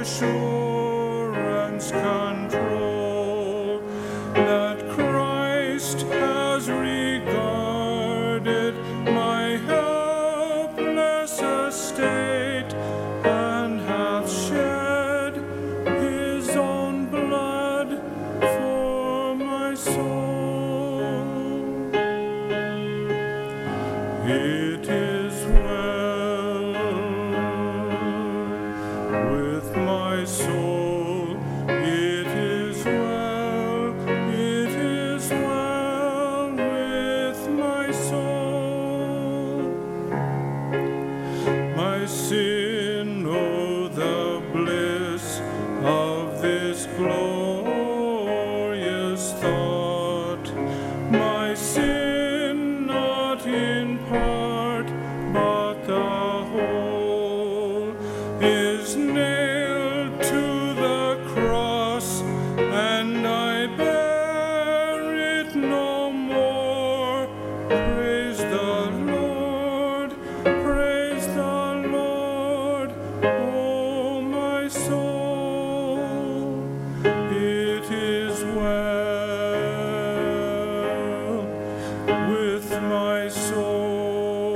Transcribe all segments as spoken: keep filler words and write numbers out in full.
assurance control that Christ has regarded my helpless estate and hath shed his own blood for my soul. It is well with my soul, it is well, it is well with my soul. My sin, oh, the bliss of this glorious thought, my sin not in part, but the whole is nailed to the cross, and I bear it no more. Praise the Lord, praise the Lord, oh my soul. It is well with my soul.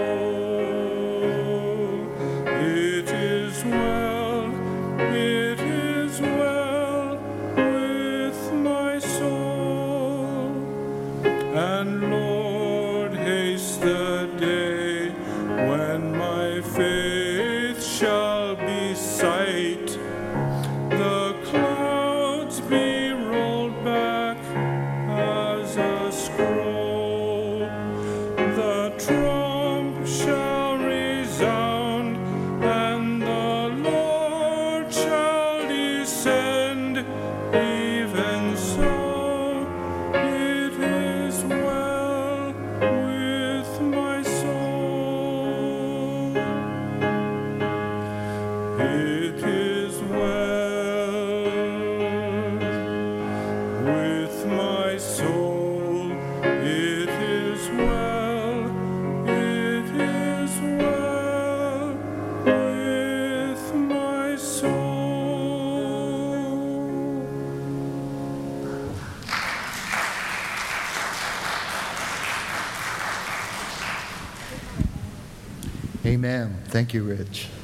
It is well, it is well with my soul. And Lord, haste the day when my faith shall be sight, the clouds be rolled back as a scroll, the trump shall resound, and the Lord shall descend. Even so, it is well with my soul. It is well with my soul. It is well, it is well with my soul. Amen. Thank you, Rich.